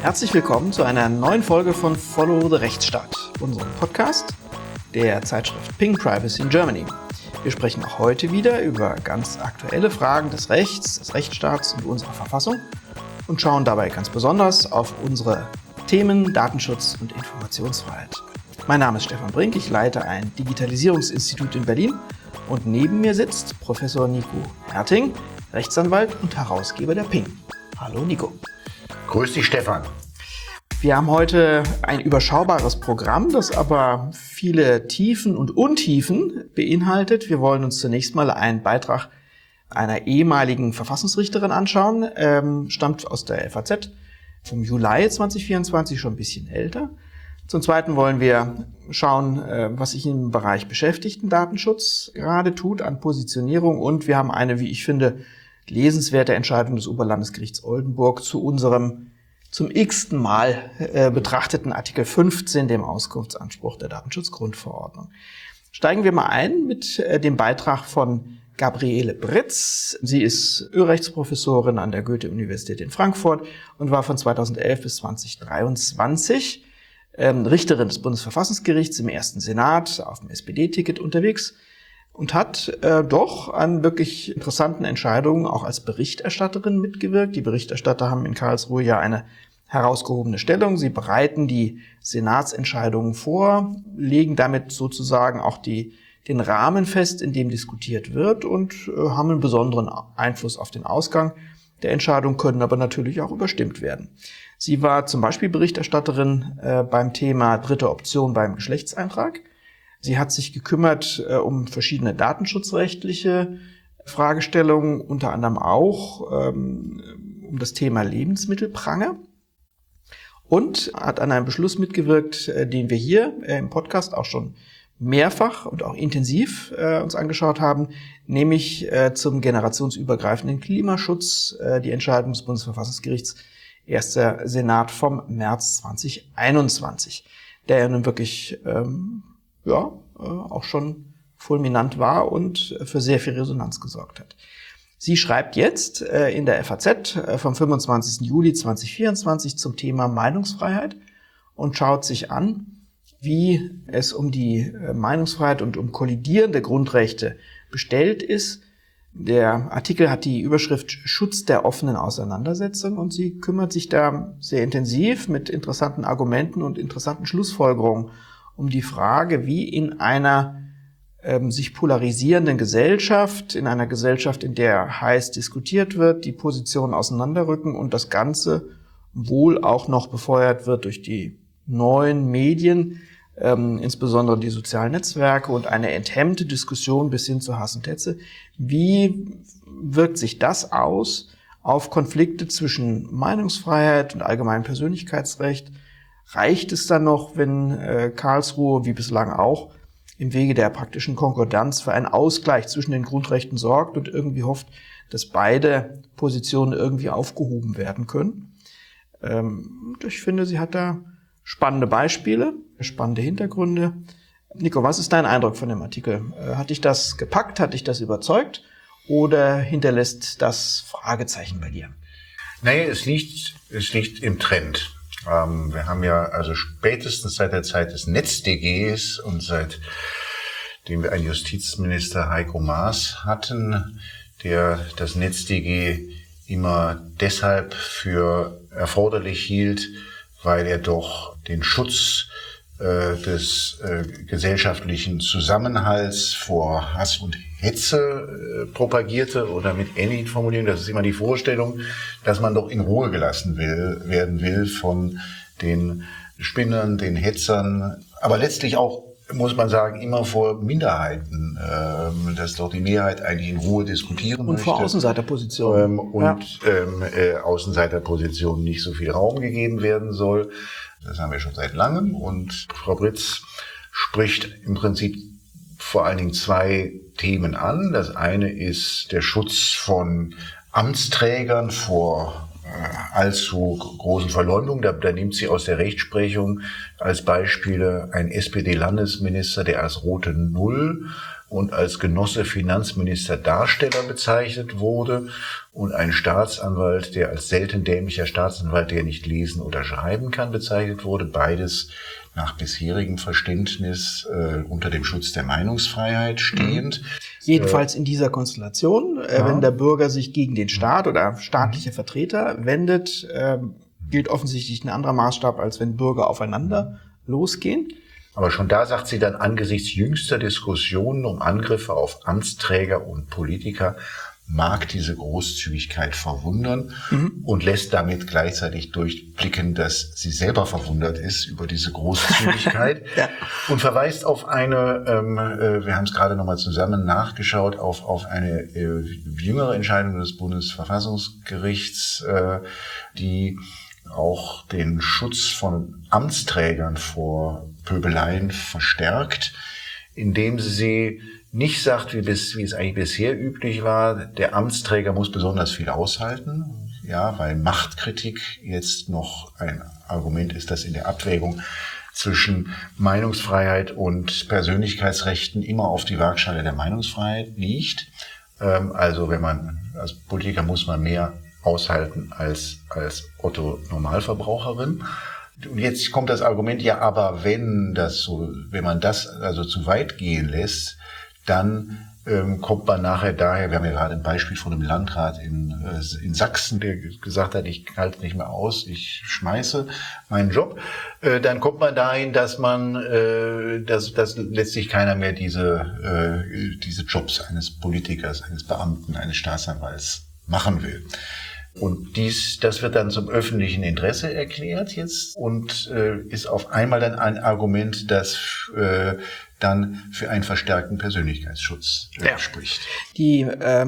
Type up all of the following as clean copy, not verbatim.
Herzlich willkommen zu einer neuen Folge von Follow the Rechtsstaat, unserem Podcast der Zeitschrift Ping Privacy in Germany. Wir sprechen auch heute wieder über ganz aktuelle Fragen des Rechts, des Rechtsstaats und unserer Verfassung und schauen dabei ganz besonders auf unsere Themen Datenschutz und Informationsfreiheit. Mein Name ist Stefan Brink, ich leite ein Digitalisierungsinstitut in Berlin und neben mir sitzt Professor Nico Herting, Rechtsanwalt und Herausgeber der Ping. Hallo Nico. Grüß dich, Stefan. Wir haben heute ein überschaubares Programm, das aber viele Tiefen und Untiefen beinhaltet. Wir wollen uns zunächst mal einen Beitrag einer ehemaligen Verfassungsrichterin anschauen, stammt aus der FAZ vom Juli 2024, schon ein bisschen älter. Zum Zweiten wollen wir schauen, was sich im Bereich Beschäftigtendatenschutz gerade tut an Positionierung. Und wir haben eine, wie ich finde, lesenswerte Entscheidung des Oberlandesgerichts Oldenburg zu unserem zum x-ten Mal betrachteten Artikel 15, dem Auskunftsanspruch der Datenschutzgrundverordnung. Steigen wir mal ein mit dem Beitrag von Gabriele Britz. Sie ist Ölrechtsprofessorin an der Goethe-Universität in Frankfurt und war von 2011 bis 2023 Richterin des Bundesverfassungsgerichts im ersten Senat auf dem SPD-Ticket unterwegs und hat doch an wirklich interessanten Entscheidungen auch als Berichterstatterin mitgewirkt. Die Berichterstatter haben in Karlsruhe ja eine herausgehobene Stellung. Sie bereiten die Senatsentscheidungen vor, legen damit sozusagen auch den Rahmen fest, in dem diskutiert wird und haben einen besonderen Einfluss auf den Ausgang der Entscheidung, können aber natürlich auch überstimmt werden. Sie war zum Beispiel Berichterstatterin beim Thema dritte Option beim Geschlechtseintrag. Sie hat sich gekümmert um verschiedene datenschutzrechtliche Fragestellungen, unter anderem auch um das Thema Lebensmittelpranger und hat an einem Beschluss mitgewirkt, den wir hier im Podcast auch schon mehrfach und auch intensiv uns angeschaut haben, nämlich zum generationsübergreifenden Klimaschutz, die Entscheidung des Bundesverfassungsgerichts, erster Senat vom März 2021, der ja nun wirklich auch schon fulminant war und für sehr viel Resonanz gesorgt hat. Sie schreibt jetzt in der FAZ vom 25. Juli 2024 zum Thema Meinungsfreiheit und schaut sich an, wie es um die Meinungsfreiheit und um kollidierende Grundrechte bestellt ist. Der Artikel hat die Überschrift Schutz der offenen Auseinandersetzung und sie kümmert sich da sehr intensiv mit interessanten Argumenten und interessanten Schlussfolgerungen um die Frage, wie in einer sich polarisierenden Gesellschaft, in einer Gesellschaft, in der heiß diskutiert wird, die Positionen auseinanderrücken und das Ganze wohl auch noch befeuert wird durch die neuen Medien, insbesondere die sozialen Netzwerke und eine enthemmte Diskussion bis hin zu Hass und Hetze. Wie wirkt sich das aus auf Konflikte zwischen Meinungsfreiheit und allgemeinem Persönlichkeitsrecht? Reicht es dann noch, wenn Karlsruhe, wie bislang auch, im Wege der praktischen Konkordanz für einen Ausgleich zwischen den Grundrechten sorgt und irgendwie hofft, dass beide Positionen irgendwie aufgehoben werden können? Ich finde, sie hat da spannende Beispiele, spannende Hintergründe. Nico, was ist dein Eindruck von dem Artikel? Hat dich das gepackt, hat dich das überzeugt oder hinterlässt das Fragezeichen bei dir? Naja, es liegt im Trend. Wir haben ja also spätestens seit der Zeit des NetzDGs und seitdem wir einen Justizminister Heiko Maas hatten, der das NetzDG immer deshalb für erforderlich hielt, weil er doch den Schutz des gesellschaftlichen Zusammenhalts vor Hass und Hetze propagierte oder mit ähnlichen Formulierungen. Das ist immer die Vorstellung, dass man doch in Ruhe gelassen werden will von den Spinnern, den Hetzern, aber letztlich auch, muss man sagen, immer vor Minderheiten, dass doch die Mehrheit eigentlich in Ruhe diskutieren möchte. Und vor Außenseiterpositionen. Außenseiterpositionen nicht so viel Raum gegeben werden soll. Das haben wir schon seit langem und Frau Britz spricht im Prinzip vor allen Dingen zwei Themen an. Das eine ist der Schutz von Amtsträgern vor allzu großen Verleumdungen. Da nimmt sie aus der Rechtsprechung als Beispiele einen SPD-Landesminister, der als rote Null und als Genosse Finanzminister Darsteller bezeichnet wurde und ein Staatsanwalt, der als selten dämlicher Staatsanwalt, der nicht lesen oder schreiben kann, bezeichnet wurde. Beides nach bisherigem Verständnis unter dem Schutz der Meinungsfreiheit stehend. Jedenfalls in dieser Konstellation, wenn der Bürger sich gegen den Staat oder staatliche Vertreter wendet, gilt offensichtlich ein anderer Maßstab, als wenn Bürger aufeinander losgehen. Aber schon da sagt sie dann, angesichts jüngster Diskussionen um Angriffe auf Amtsträger und Politiker mag diese Großzügigkeit verwundern und lässt damit gleichzeitig durchblicken, dass sie selber verwundert ist über diese Großzügigkeit und verweist auf eine, wir haben es gerade nochmal zusammen nachgeschaut, auf eine jüngere Entscheidung des Bundesverfassungsgerichts, die auch den Schutz von Amtsträgern vor Pöbeleien verstärkt, indem sie nicht sagt, wie es eigentlich bisher üblich war, der Amtsträger muss besonders viel aushalten, ja, weil Machtkritik jetzt noch ein Argument ist, das in der Abwägung zwischen Meinungsfreiheit und Persönlichkeitsrechten immer auf die Waagschale der Meinungsfreiheit liegt. Also als Politiker muss man mehr aushalten als Otto Normalverbraucherin. Und jetzt kommt das Argument, ja, aber wenn man das also zu weit gehen lässt, dann kommt man nachher daher, wir haben ja gerade ein Beispiel von einem Landrat in Sachsen, der gesagt hat, ich halte nicht mehr aus, ich schmeiße meinen Job, dann kommt man dahin, dass letztlich keiner mehr diese Jobs eines Politikers, eines Beamten, eines Staatsanwalts machen will. Und das wird dann zum öffentlichen Interesse erklärt jetzt und ist auf einmal dann ein Argument, das dann für einen verstärkten Persönlichkeitsschutz spricht. Die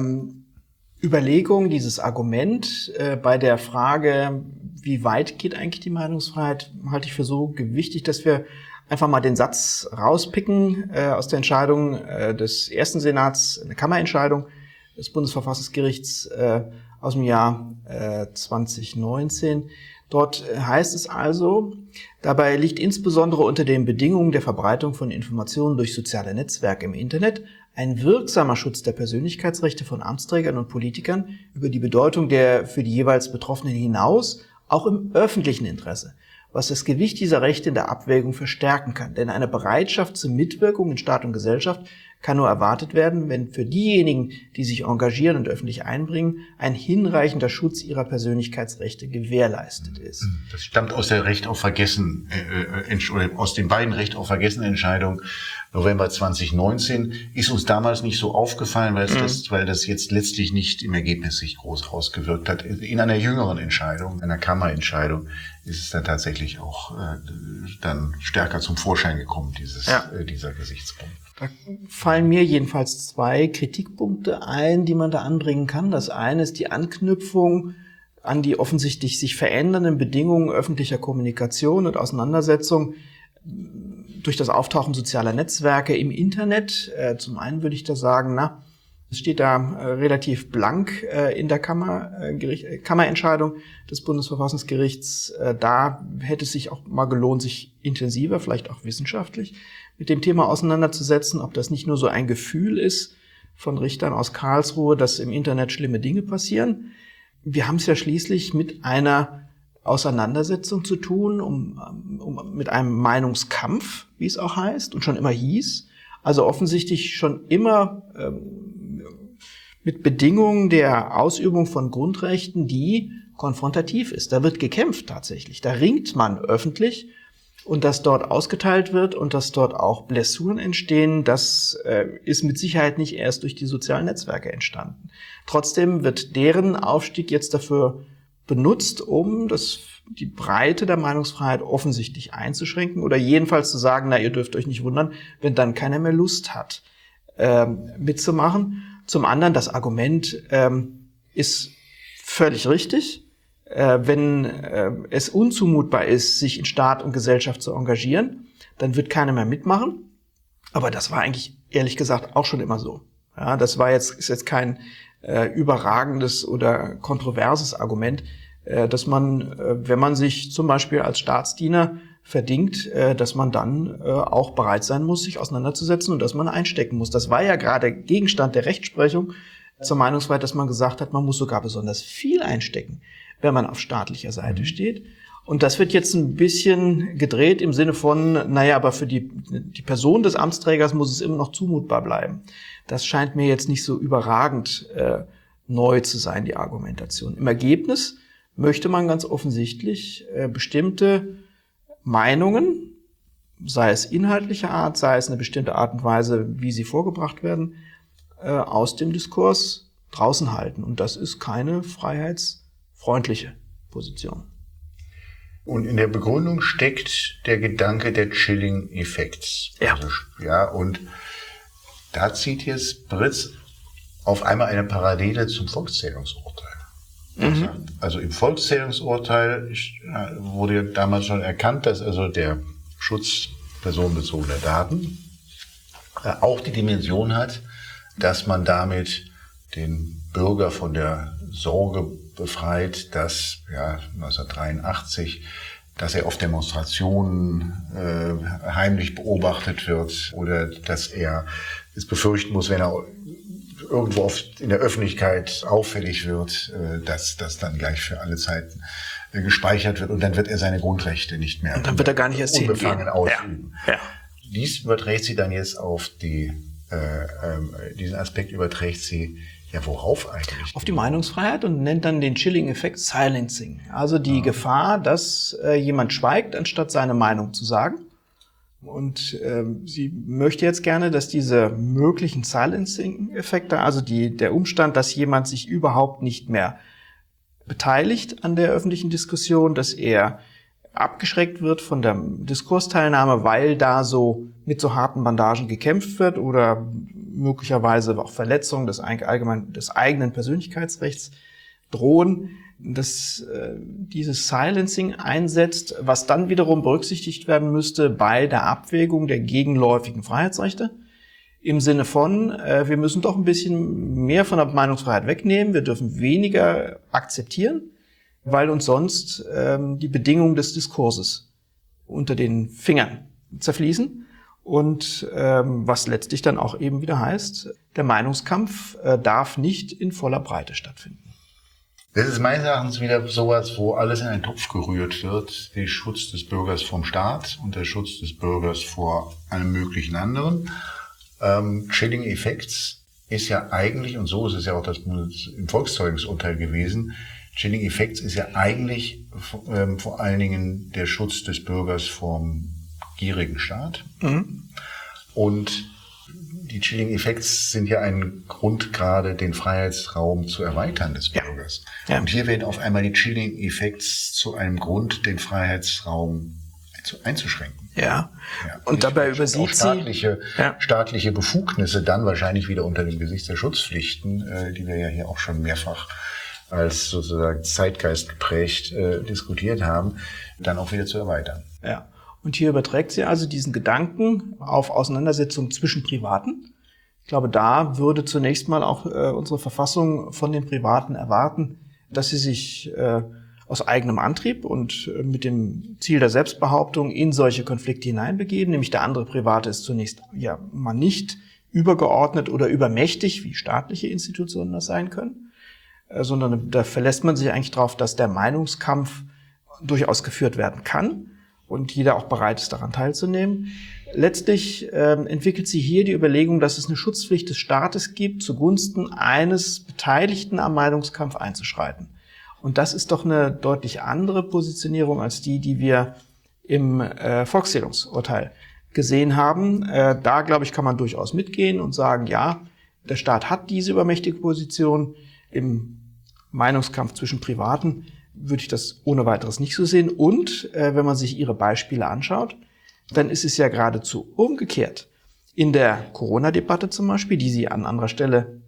Überlegung, dieses Argument bei der Frage, wie weit geht eigentlich die Meinungsfreiheit, halte ich für so gewichtig, dass wir einfach mal den Satz rauspicken aus der Entscheidung des ersten Senats, eine Kammerentscheidung des Bundesverfassungsgerichts aus dem Jahr 2019. Dort heißt es also, dabei liegt insbesondere unter den Bedingungen der Verbreitung von Informationen durch soziale Netzwerke im Internet ein wirksamer Schutz der Persönlichkeitsrechte von Amtsträgern und Politikern über die Bedeutung der für die jeweils Betroffenen hinaus, auch im öffentlichen Interesse, was das Gewicht dieser Rechte in der Abwägung verstärken kann. Denn eine Bereitschaft zur Mitwirkung in Staat und Gesellschaft kann nur erwartet werden, wenn für diejenigen, die sich engagieren und öffentlich einbringen, ein hinreichender Schutz ihrer Persönlichkeitsrechte gewährleistet ist. Das stammt aus der Recht auf Vergessen, aus den beiden Recht auf Vergessen Entscheidungen November 2019. Ist uns damals nicht so aufgefallen, weil das jetzt letztlich nicht im Ergebnis sich groß ausgewirkt hat. In einer jüngeren Entscheidung, einer Kammerentscheidung, ist es dann tatsächlich auch dann stärker zum Vorschein gekommen, dieser Gesichtspunkt. Da fallen mir jedenfalls 2 Kritikpunkte ein, die man da anbringen kann. Das eine ist die Anknüpfung an die offensichtlich sich verändernden Bedingungen öffentlicher Kommunikation und Auseinandersetzung durch das Auftauchen sozialer Netzwerke im Internet. Zum einen würde ich da sagen, es steht da relativ blank in der Kammerentscheidung des Bundesverfassungsgerichts. Da hätte es sich auch mal gelohnt, sich intensiver, vielleicht auch wissenschaftlich, mit dem Thema auseinanderzusetzen, ob das nicht nur so ein Gefühl ist von Richtern aus Karlsruhe, dass im Internet schlimme Dinge passieren. Wir haben es ja schließlich mit einer Auseinandersetzung zu tun, mit einem Meinungskampf, wie es auch heißt und schon immer hieß. Also offensichtlich schon immer mit Bedingungen der Ausübung von Grundrechten, die konfrontativ ist. Da wird gekämpft tatsächlich. Da ringt man öffentlich. Und dass dort ausgeteilt wird und dass dort auch Blessuren entstehen, das ist mit Sicherheit nicht erst durch die sozialen Netzwerke entstanden. Trotzdem wird deren Aufstieg jetzt dafür benutzt, um die Breite der Meinungsfreiheit offensichtlich einzuschränken oder jedenfalls zu sagen, ihr dürft euch nicht wundern, wenn dann keiner mehr Lust hat, mitzumachen. Zum anderen, das Argument ist völlig richtig. Wenn es unzumutbar ist, sich in Staat und Gesellschaft zu engagieren, dann wird keiner mehr mitmachen. Aber das war eigentlich, ehrlich gesagt, auch schon immer so. Ja, ist jetzt kein überragendes oder kontroverses Argument, dass man, wenn man sich zum Beispiel als Staatsdiener verdingt, dass man dann auch bereit sein muss, sich auseinanderzusetzen und dass man einstecken muss. Das war ja gerade Gegenstand der Rechtsprechung zur Meinungsfreiheit, dass man gesagt hat, man muss sogar besonders viel einstecken, wenn man auf staatlicher Seite steht. Und das wird jetzt ein bisschen gedreht im Sinne von, naja, aber für die Person des Amtsträgers muss es immer noch zumutbar bleiben. Das scheint mir jetzt nicht so überragend neu zu sein, die Argumentation. Im Ergebnis möchte man ganz offensichtlich bestimmte Meinungen, sei es inhaltlicher Art, sei es eine bestimmte Art und Weise, wie sie vorgebracht werden, aus dem Diskurs draußen halten. Und das ist keine freiheitsfreundliche Position. Und in der Begründung steckt der Gedanke der Chilling Effects. Ja. Also, ja, und da zieht jetzt Britz auf einmal eine Parallele zum Volkszählungsurteil. Also im Volkszählungsurteil wurde damals schon erkannt, dass also der Schutz personenbezogener Daten auch die Dimension hat, dass man damit den Bürger von der Sorge befreit, dass 1983, dass er auf Demonstrationen heimlich beobachtet wird oder dass er es befürchten muss, wenn er irgendwo in der Öffentlichkeit auffällig wird, dass das dann gleich für alle Zeiten gespeichert wird und dann wird er seine Grundrechte nicht mehr und dann wird er gar nicht erst unbefangen ausüben. Ja. Dies überträgt sie dann jetzt auf diesen Aspekt überträgt sie ja worauf eigentlich? Auf die Meinungsfreiheit und nennt dann den Chilling-Effekt Silencing. Also die Gefahr, dass jemand schweigt, anstatt seine Meinung zu sagen. Und sie möchte jetzt gerne, dass diese möglichen Silencing-Effekte, also der Umstand, dass jemand sich überhaupt nicht mehr beteiligt an der öffentlichen Diskussion, dass er abgeschreckt wird von der Diskursteilnahme, weil da so mit so harten Bandagen gekämpft wird oder möglicherweise auch Verletzungen des eigenen Persönlichkeitsrechts drohen, dass dieses Silencing einsetzt, was dann wiederum berücksichtigt werden müsste bei der Abwägung der gegenläufigen Freiheitsrechte. Im Sinne von, wir müssen doch ein bisschen mehr von der Meinungsfreiheit wegnehmen, wir dürfen weniger akzeptieren, weil uns sonst die Bedingungen des Diskurses unter den Fingern zerfließen. Und was letztlich dann auch eben wieder heißt, der Meinungskampf darf nicht in voller Breite stattfinden. Das ist meines Erachtens wieder sowas, wo alles in einen Topf gerührt wird. Der Schutz des Bürgers vom Staat und der Schutz des Bürgers vor einem möglichen anderen. Chilling Effects ist ja eigentlich, und so ist es ja auch das im Volkszeugungsurteil gewesen, Chilling Effects ist ja eigentlich vor allen Dingen der Schutz des Bürgers vom gierigen Staat. Und die Chilling Effects sind ja ein Grund, gerade den Freiheitsraum zu erweitern des Bürgers. Ja. Und hier werden auf einmal die Chilling Effects zu einem Grund, den Freiheitsraum einzuschränken. Ja. Und dabei übersieht sie staatliche Befugnisse dann wahrscheinlich wieder unter dem Gesicht der Schutzpflichten, die wir ja hier auch schon mehrfach als sozusagen Zeitgeist geprägt diskutiert haben, dann auch wieder zu erweitern. Ja. Und hier überträgt sie also diesen Gedanken auf Auseinandersetzungen zwischen Privaten. Ich glaube, da würde zunächst mal auch unsere Verfassung von den Privaten erwarten, dass sie sich aus eigenem Antrieb und mit dem Ziel der Selbstbehauptung in solche Konflikte hineinbegeben. Nämlich der andere Private ist zunächst ja mal nicht übergeordnet oder übermächtig, wie staatliche Institutionen das sein können, sondern da verlässt man sich eigentlich darauf, dass der Meinungskampf durchaus geführt werden kann und jeder auch bereit ist, daran teilzunehmen. Letztlich entwickelt sie hier die Überlegung, dass es eine Schutzpflicht des Staates gibt, zugunsten eines Beteiligten am Meinungskampf einzuschreiten. Und das ist doch eine deutlich andere Positionierung als die wir im Volkszählungsurteil gesehen haben. Da, glaube ich, kann man durchaus mitgehen und sagen, ja, der Staat hat diese übermächtige Position. Im Meinungskampf zwischen Privaten würde ich das ohne weiteres nicht so sehen. Und wenn man sich ihre Beispiele anschaut, dann ist es ja geradezu umgekehrt. In der Corona-Debatte zum Beispiel, die sie an anderer Stelle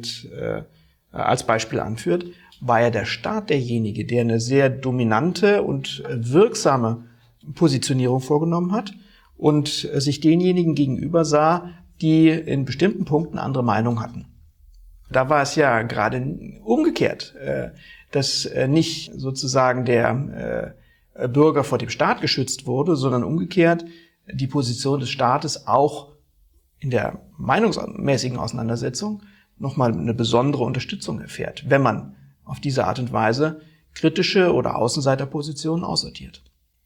als Beispiel anführt, war ja der Staat derjenige, der eine sehr dominante und wirksame Positionierung vorgenommen hat und sich denjenigen gegenüber sah, die in bestimmten Punkten andere Meinung hatten. Da war es ja gerade umgekehrt, dass nicht sozusagen der Bürger vor dem Staat geschützt wurde, sondern umgekehrt die Position des Staates auch in der meinungsmäßigen Auseinandersetzung nochmal eine besondere Unterstützung erfährt, wenn man auf diese Art und Weise kritische oder Außenseiterpositionen aussortiert.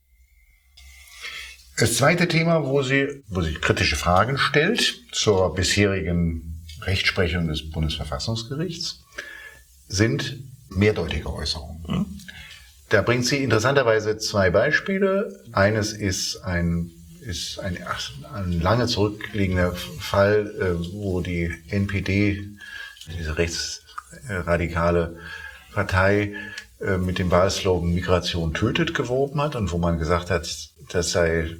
Das zweite Thema, wo sie kritische Fragen stellt zur bisherigen Rechtsprechung des Bundesverfassungsgerichts, sind mehrdeutige Äußerungen. Da bringt sie interessanterweise zwei Beispiele. Eines ist ein lange zurückliegender Fall, wo die NPD, diese rechtsradikale Partei, mit dem Wahlslogan Migration tötet geworben hat und wo man gesagt hat, das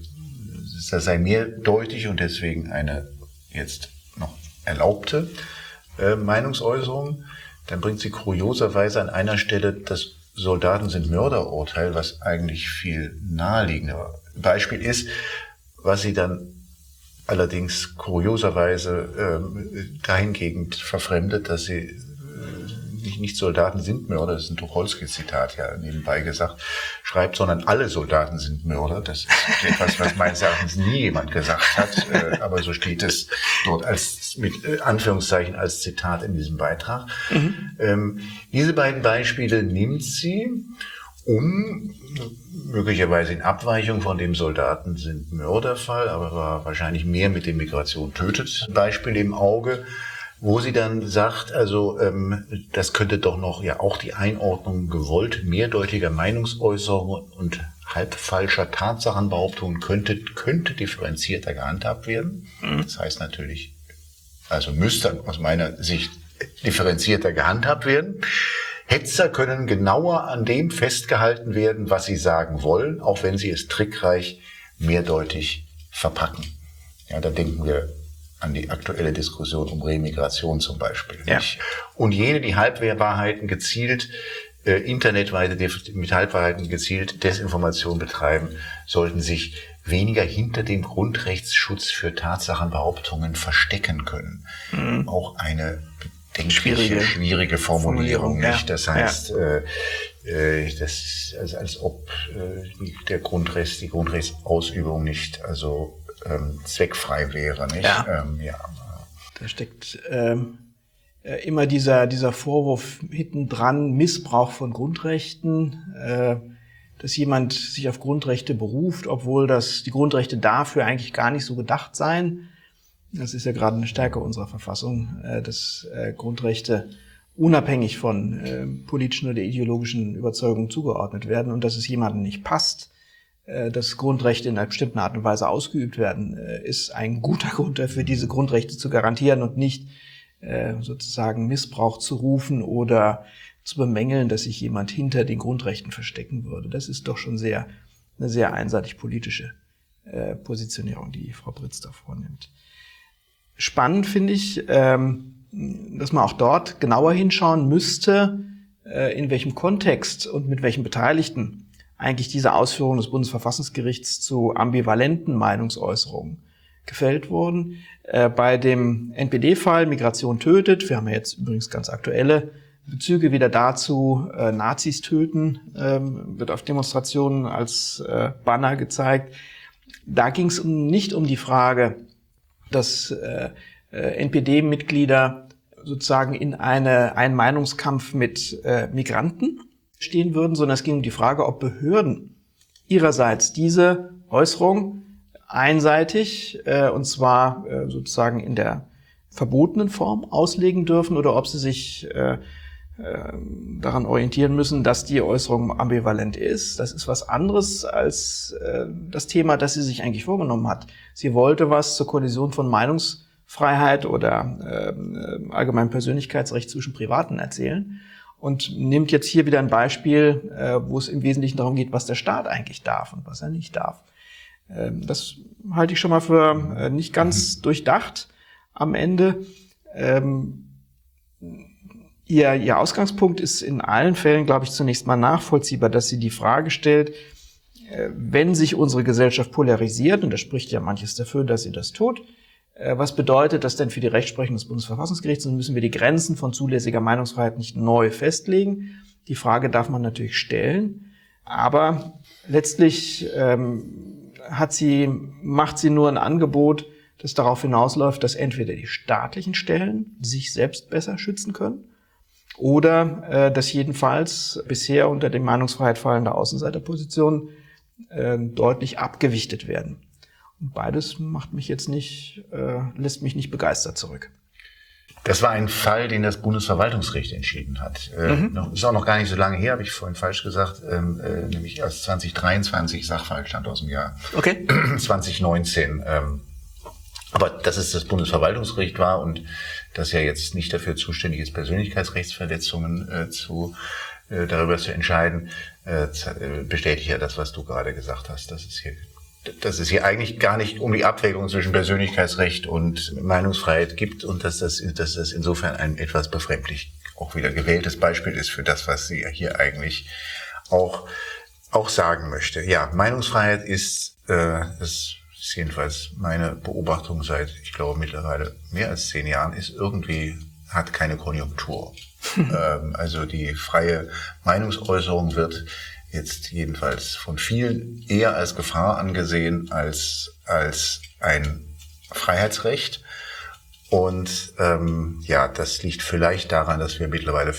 sei mehrdeutig und deswegen eine jetzt noch erlaubte Meinungsäußerung. Dann bringt sie kurioserweise an einer Stelle das Soldaten sind Mörderurteil, was eigentlich viel naheliegender Beispiel ist, was sie dann allerdings kurioserweise dahingehend verfremdet, dass sie nicht Soldaten sind Mörder, das ist ein Tucholsky-Zitat ja nebenbei gesagt, schreibt, sondern alle Soldaten sind Mörder. Das ist etwas, was meines Erachtens nie jemand gesagt hat, aber so steht es dort als mit Anführungszeichen als Zitat in diesem Beitrag. Diese beiden Beispiele nimmt sie, um möglicherweise in Abweichung von dem Soldaten sind Mörderfall, aber war wahrscheinlich mehr mit dem Migration tötet Beispiel im Auge, wo sie dann sagt, also das könnte doch noch ja auch die Einordnung gewollt mehrdeutiger Meinungsäußerungen und halbfalscher Tatsachenbehauptungen könnte differenzierter gehandhabt werden. Das heißt natürlich, also müsste aus meiner Sicht differenzierter gehandhabt werden. Hetzer können genauer an dem festgehalten werden, was sie sagen wollen, auch wenn sie es trickreich mehrdeutig verpacken. Ja, da denken wir an die aktuelle Diskussion um Remigration zum Beispiel. Ja. Und jene, die Halbwahrheiten gezielt, internetweite mit Halbwahrheiten gezielt Desinformation betreiben, sollten sich weniger hinter dem Grundrechtsschutz für Tatsachenbehauptungen verstecken können. Auch eine schwierige Formulierung, nicht? Das heißt, das ist, als ob die Grundrechtsausübung nicht zweckfrei wäre, nicht? Ja. Da steckt immer dieser Vorwurf hinten dran, Missbrauch von Grundrechten, dass jemand sich auf Grundrechte beruft, obwohl die Grundrechte dafür eigentlich gar nicht so gedacht seien. Das ist ja gerade eine Stärke unserer Verfassung, dass Grundrechte unabhängig von politischen oder ideologischen Überzeugungen zugeordnet werden und dass es jemandem nicht passt, dass Grundrechte in einer bestimmten Art und Weise ausgeübt werden, ist ein guter Grund dafür, diese Grundrechte zu garantieren und nicht sozusagen Missbrauch zu rufen oder zu bemängeln, dass sich jemand hinter den Grundrechten verstecken würde. Das ist doch schon eine sehr einseitig politische Positionierung, die Frau Britz da vornimmt. Spannend finde ich, dass man auch dort genauer hinschauen müsste, in welchem Kontext und mit welchen Beteiligten eigentlich diese Ausführungen des Bundesverfassungsgerichts zu ambivalenten Meinungsäußerungen gefällt wurden. Bei dem NPD-Fall Migration tötet, wir haben ja jetzt übrigens ganz aktuelle Bezüge wieder dazu, Nazis töten, wird auf Demonstrationen als Banner gezeigt. Da ging es nicht um die Frage, dass NPD-Mitglieder sozusagen in einen Meinungskampf mit Migranten stehen würden, sondern es ging um die Frage, ob Behörden ihrerseits diese Äußerung einseitig, und zwar sozusagen in der verbotenen Form auslegen dürfen oder ob sie sich daran orientieren müssen, dass die Äußerung ambivalent ist. Das ist was anderes als das Thema, das sie sich eigentlich vorgenommen hat. Sie wollte was zur Kollision von Meinungsfreiheit oder allgemeinem Persönlichkeitsrecht zwischen Privaten erzählen und nimmt jetzt hier wieder ein Beispiel, wo es im Wesentlichen darum geht, was der Staat eigentlich darf und was er nicht darf. Das halte ich schon mal für nicht ganz durchdacht am Ende. Ihr Ausgangspunkt ist in allen Fällen, glaube ich, zunächst mal nachvollziehbar, dass sie die Frage stellt, wenn sich unsere Gesellschaft polarisiert, und da spricht ja manches dafür, dass sie das tut, was bedeutet das denn für die Rechtsprechung des Bundesverfassungsgerichts? Und müssen wir die Grenzen von zulässiger Meinungsfreiheit nicht neu festlegen? Die Frage darf man natürlich stellen. Aber letztlich macht sie nur ein Angebot, das darauf hinausläuft, dass entweder die staatlichen Stellen sich selbst besser schützen können oder dass jedenfalls bisher unter die Meinungsfreiheit fallende Außenseiterpositionen deutlich abgewichtet werden. Und beides lässt mich nicht begeistert zurück. Das war ein Fall, den das Bundesverwaltungsgericht entschieden hat. Ist auch noch gar nicht so lange her, habe ich vorhin falsch gesagt, nämlich erst 2023, Sachverhalt stand aus dem Jahr 2019. Aber dass es das Bundesverwaltungsgericht war und das ja jetzt nicht dafür zuständig ist, Persönlichkeitsrechtsverletzungen darüber zu entscheiden, bestätigt ja das, was du gerade gesagt hast, dass es hier eigentlich gar nicht um die Abwägung zwischen Persönlichkeitsrecht und Meinungsfreiheit gibt und dass das insofern ein etwas befremdlich auch wieder gewähltes Beispiel ist für das, was sie hier eigentlich auch sagen möchte. Ja, Meinungsfreiheit ist jedenfalls meine Beobachtung seit, ich glaube, mittlerweile mehr als 10 Jahren, hat keine Konjunktur. Also die freie Meinungsäußerung wird jetzt jedenfalls von vielen eher als Gefahr angesehen als ein Freiheitsrecht. Und das liegt vielleicht daran, dass wir mittlerweile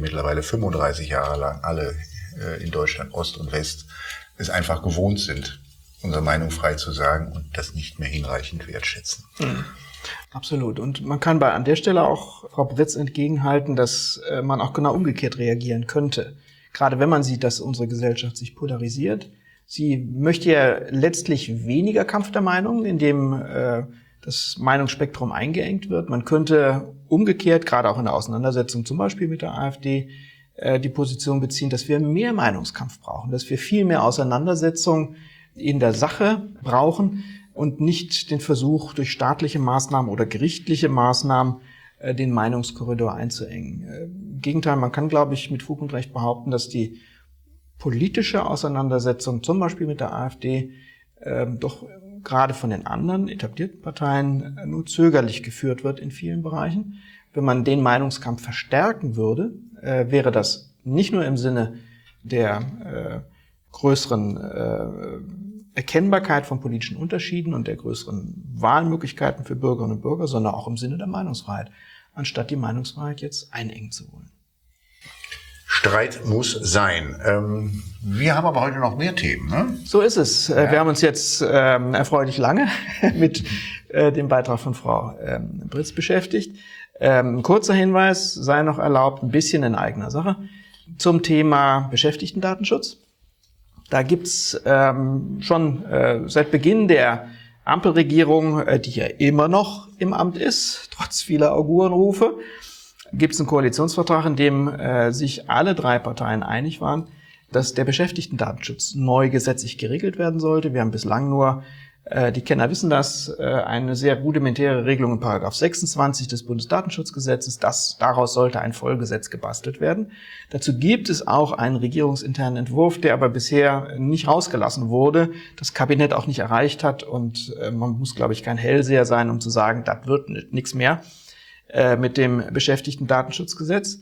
35 Jahre lang alle in Deutschland, Ost und West, es einfach gewohnt sind, unsere Meinung frei zu sagen und das nicht mehr hinreichend wertschätzen. Absolut. Und man kann an der Stelle auch Frau Britz entgegenhalten, dass man auch genau umgekehrt reagieren könnte. Gerade wenn man sieht, dass unsere Gesellschaft sich polarisiert. Sie möchte ja letztlich weniger Kampf der Meinungen, indem das Meinungsspektrum eingeengt wird. Man könnte umgekehrt, gerade auch in der Auseinandersetzung zum Beispiel mit der AfD, die Position beziehen, dass wir mehr Meinungskampf brauchen, dass wir viel mehr Auseinandersetzung in der Sache brauchen und nicht den Versuch, durch staatliche Maßnahmen oder gerichtliche Maßnahmen den Meinungskorridor einzuengen. Im Gegenteil, man kann, glaube ich, mit Fug und Recht behaupten, dass die politische Auseinandersetzung, zum Beispiel mit der AfD, doch gerade von den anderen etablierten Parteien nur zögerlich geführt wird in vielen Bereichen. Wenn man den Meinungskampf verstärken würde, wäre das nicht nur im Sinne der größeren Erkennbarkeit von politischen Unterschieden und der größeren Wahlmöglichkeiten für Bürgerinnen und Bürger, sondern auch im Sinne der Meinungsfreiheit, anstatt die Meinungsfreiheit jetzt einengen zu wollen. Streit muss sein. Wir haben aber heute noch mehr Themen, ne? So ist es. Ja. Wir haben uns jetzt erfreulich lange mit dem Beitrag von Frau Britz beschäftigt. Kurzer Hinweis sei noch erlaubt, ein bisschen in eigener Sache, zum Thema Beschäftigtendatenschutz. Da gibt's schon seit Beginn der Ampelregierung, die ja immer noch im Amt ist, trotz vieler Augurenrufe, gibt's einen Koalitionsvertrag, in dem sich alle 3 Parteien einig waren, dass der Beschäftigtendatenschutz neu gesetzlich geregelt werden sollte. Wir haben bislang nur, die Kenner wissen das, eine sehr rudimentäre Regelung in § 26 des Bundesdatenschutzgesetzes. Daraus sollte ein Vollgesetz gebastelt werden. Dazu gibt es auch einen regierungsinternen Entwurf, der aber bisher nicht rausgelassen wurde, das Kabinett auch nicht erreicht hat. Und man muss, glaube ich, kein Hellseher sein, um zu sagen, das wird nichts mehr mit dem Beschäftigtendatenschutzgesetz.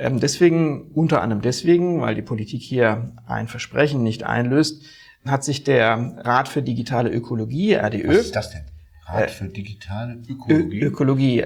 Unter anderem deswegen, weil die Politik hier ein Versprechen nicht einlöst, hat sich der Rat für digitale Ökologie, RDÖ... Was ist das denn? Rat für digitale Ökologie?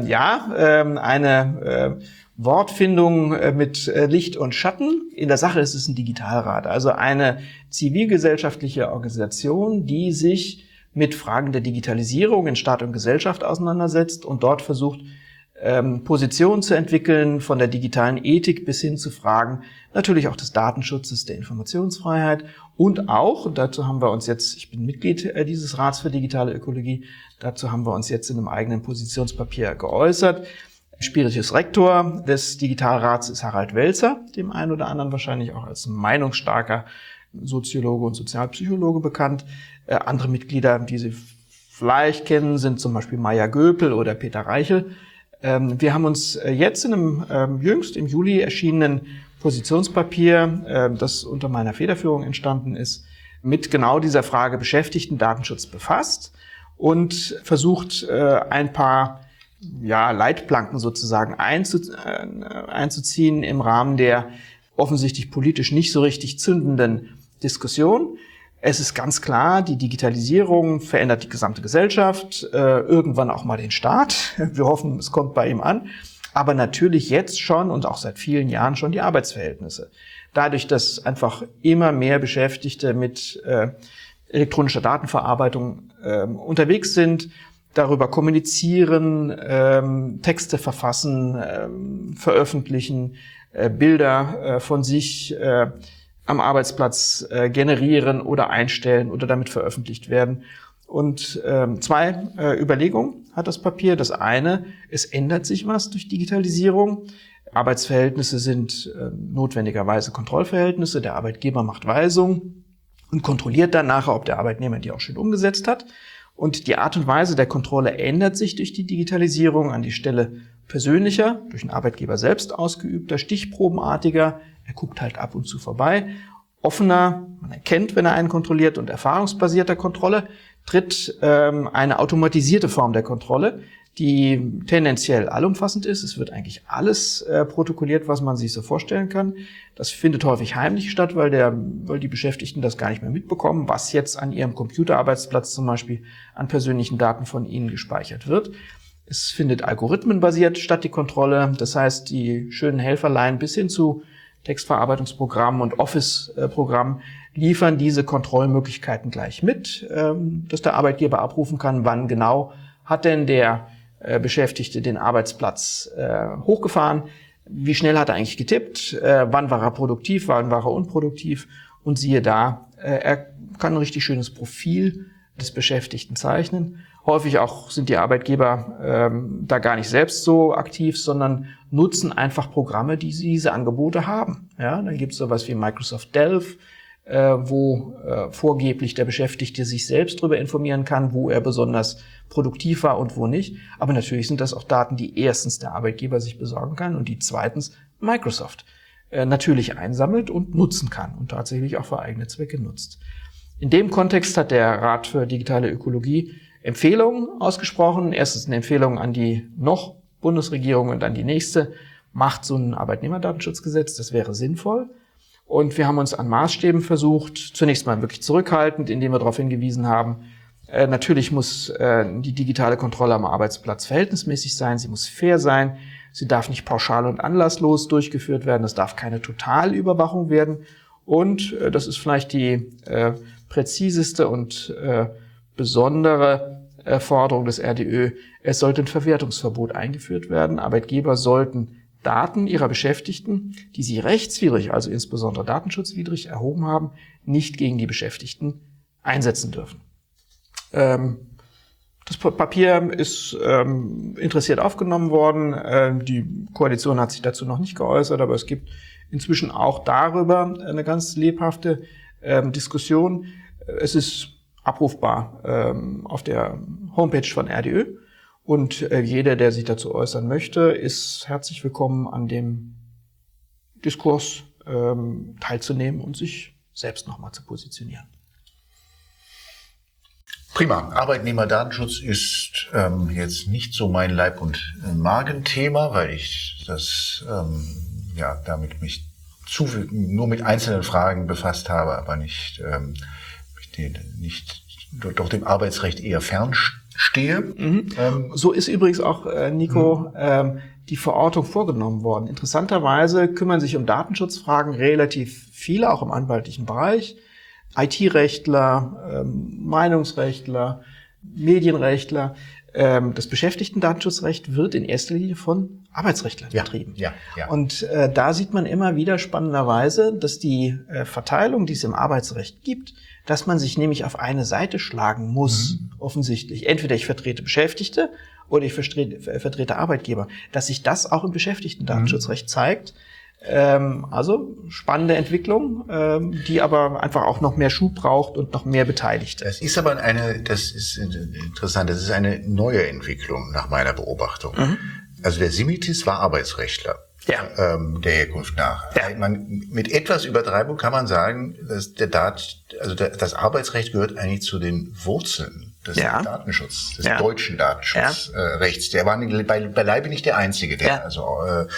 Eine Wortfindung mit Licht und Schatten. In der Sache ist es ein Digitalrat, also eine zivilgesellschaftliche Organisation, die sich mit Fragen der Digitalisierung in Staat und Gesellschaft auseinandersetzt und dort versucht, Positionen zu entwickeln, von der digitalen Ethik bis hin zu Fragen natürlich auch des Datenschutzes, der Informationsfreiheit und auch, und dazu haben wir uns jetzt, ich bin Mitglied dieses Rats für digitale Ökologie, dazu haben wir uns jetzt in einem eigenen Positionspapier geäußert. Spiritus Rector des Digitalrats ist Harald Welzer, dem einen oder anderen wahrscheinlich auch als meinungsstarker Soziologe und Sozialpsychologe bekannt. Andere Mitglieder, die Sie vielleicht kennen, sind zum Beispiel Maya Göpel oder Peter Reichel. Wir haben uns jetzt in einem jüngst im Juli erschienenen Positionspapier, das unter meiner Federführung entstanden ist, mit genau dieser Frage Beschäftigtendatenschutz befasst und versucht, ein paar Leitplanken sozusagen einzuziehen im Rahmen der offensichtlich politisch nicht so richtig zündenden Diskussion. Es ist ganz klar, die Digitalisierung verändert die gesamte Gesellschaft, irgendwann auch mal den Staat. Wir hoffen, es kommt bei ihm an. Aber natürlich jetzt schon und auch seit vielen Jahren schon die Arbeitsverhältnisse. Dadurch, dass einfach immer mehr Beschäftigte mit elektronischer Datenverarbeitung unterwegs sind, darüber kommunizieren, Texte verfassen, veröffentlichen, Bilder von sich am Arbeitsplatz generieren oder einstellen oder damit veröffentlicht werden. Und zwei Überlegungen hat das Papier. Das eine, es ändert sich was durch Digitalisierung. Arbeitsverhältnisse sind notwendigerweise Kontrollverhältnisse. Der Arbeitgeber macht Weisungen und kontrolliert dann nachher, ob der Arbeitnehmer die auch schön umgesetzt hat. Und die Art und Weise der Kontrolle ändert sich durch die Digitalisierung an die Stelle persönlicher, durch den Arbeitgeber selbst ausgeübter, stichprobenartiger. Er guckt halt ab und zu vorbei. Offener, man erkennt, wenn er einen kontrolliert, und erfahrungsbasierter Kontrolle tritt eine automatisierte Form der Kontrolle, die tendenziell allumfassend ist. Es wird eigentlich alles protokolliert, was man sich so vorstellen kann. Das findet häufig heimlich statt, weil die Beschäftigten das gar nicht mehr mitbekommen, was jetzt an ihrem Computerarbeitsplatz zum Beispiel an persönlichen Daten von ihnen gespeichert wird. Es findet algorithmenbasiert statt, die Kontrolle. Das heißt, die schönen Helferlein bis hin zu Textverarbeitungsprogrammen und Office-Programmen liefern diese Kontrollmöglichkeiten gleich mit, dass der Arbeitgeber abrufen kann, wann genau hat denn der Beschäftigte den Arbeitsplatz hochgefahren, wie schnell hat er eigentlich getippt, wann war er produktiv, wann war er unproduktiv, und siehe da, er kann ein richtig schönes Profil des Beschäftigten zeichnen. Häufig auch sind die Arbeitgeber da gar nicht selbst so aktiv, sondern nutzen einfach Programme, die diese Angebote haben. Ja, dann gibt es sowas wie Microsoft Delph, wo vorgeblich der Beschäftigte sich selbst darüber informieren kann, wo er besonders produktiv war und wo nicht. Aber natürlich sind das auch Daten, die erstens der Arbeitgeber sich besorgen kann und die zweitens Microsoft natürlich einsammelt und nutzen kann und tatsächlich auch für eigene Zwecke nutzt. In dem Kontext hat der Rat für digitale Ökologie Empfehlungen ausgesprochen. Erstens eine Empfehlung an die noch Bundesregierung und an die nächste: macht so ein Arbeitnehmerdatenschutzgesetz, das wäre sinnvoll. Und wir haben uns an Maßstäben versucht, zunächst mal wirklich zurückhaltend, indem wir darauf hingewiesen haben, natürlich muss die digitale Kontrolle am Arbeitsplatz verhältnismäßig sein, sie muss fair sein, sie darf nicht pauschal und anlasslos durchgeführt werden, es darf keine Totalüberwachung werden. Und das ist vielleicht die präziseste und besondere Forderung des RDÖ, es sollte ein Verwertungsverbot eingeführt werden. Arbeitgeber sollten Daten ihrer Beschäftigten, die sie rechtswidrig, also insbesondere datenschutzwidrig erhoben haben, nicht gegen die Beschäftigten einsetzen dürfen. Das Papier ist interessiert aufgenommen worden. Die Koalition hat sich dazu noch nicht geäußert, aber es gibt inzwischen auch darüber eine ganz lebhafte Diskussion. Es ist abrufbar auf der Homepage von RDÖ. Und jeder, der sich dazu äußern möchte, ist herzlich willkommen, an dem Diskurs teilzunehmen und sich selbst nochmal zu positionieren. Prima. Arbeitnehmerdatenschutz ist jetzt nicht so mein Leib- und Magenthema, weil ich das damit mich nur mit einzelnen Fragen befasst habe, aber nicht doch dem Arbeitsrecht eher fernstehe. So ist übrigens auch, Nico, die Verortung vorgenommen worden. Interessanterweise kümmern sich um Datenschutzfragen relativ viele, auch im anwaltlichen Bereich. IT-Rechtler, Meinungsrechtler, Medienrechtler. Das Beschäftigtendatenschutzrecht wird in erster Linie von Arbeitsrechtlern betrieben. Ja. Und da sieht man immer wieder spannenderweise, dass die Verteilung, die es im Arbeitsrecht gibt, dass man sich nämlich auf eine Seite schlagen muss, offensichtlich. Entweder ich vertrete Beschäftigte oder ich vertrete Arbeitgeber. Dass sich das auch im Beschäftigtendatenschutzrecht zeigt. Also spannende Entwicklung, die aber einfach auch noch mehr Schub braucht und noch mehr Beteiligte. Das ist aber das ist interessant, das ist eine neue Entwicklung nach meiner Beobachtung. Also der Simitis war Arbeitsrechtler. Ja. Der Herkunft nach. Ja. Mit etwas Übertreibung kann man sagen, dass das Arbeitsrecht gehört eigentlich zu den Wurzeln des Datenschutzes, des deutschen Datenschutzrechts. Der war beileibe nicht der Einzige, der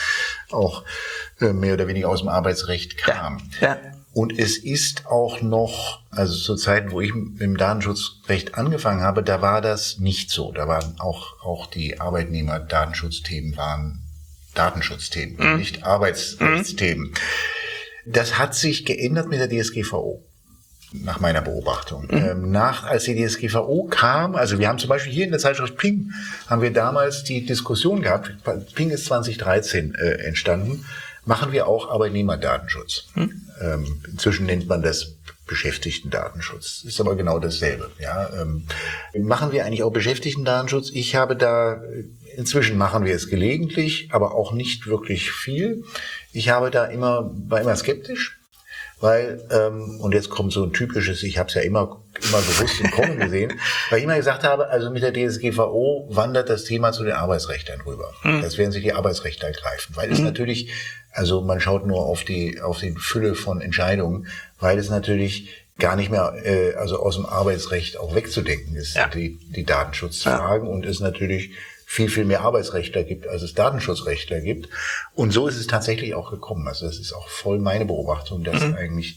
auch mehr oder weniger aus dem Arbeitsrecht kam. Ja. Und es ist auch noch, also zu Zeiten, wo ich im Datenschutzrecht angefangen habe, da war das nicht so. Da waren auch die Arbeitnehmer-Datenschutzthemen waren Datenschutzthemen, nicht Arbeitsrechtsthemen. Das hat sich geändert mit der DSGVO. Nach meiner Beobachtung. Als die DSGVO kam, also wir haben zum Beispiel hier in der Zeitschrift Ping, haben wir damals die Diskussion gehabt, Ping ist 2013 entstanden, machen wir auch Arbeitnehmerdatenschutz. Inzwischen nennt man das Beschäftigtendatenschutz. Ist aber genau dasselbe. Ja, machen wir eigentlich auch Beschäftigtendatenschutz? Inzwischen machen wir es gelegentlich, aber auch nicht wirklich viel. Ich war immer skeptisch, weil, und jetzt kommt so ein typisches, ich habe es ja immer bewusst im Kommen gesehen, weil ich immer gesagt habe, also mit der DSGVO wandert das Thema zu den Arbeitsrechtlern rüber. Das werden sich die Arbeitsrechtler greifen, weil es natürlich, also man schaut nur auf die Fülle von Entscheidungen, weil es natürlich gar nicht mehr, also aus dem Arbeitsrecht auch wegzudenken ist, die Datenschutzfragen, und es natürlich viel, viel mehr Arbeitsrechtler gibt, als es Datenschutzrechtler gibt. Und so ist es tatsächlich auch gekommen. Also das ist auch voll meine Beobachtung, dass eigentlich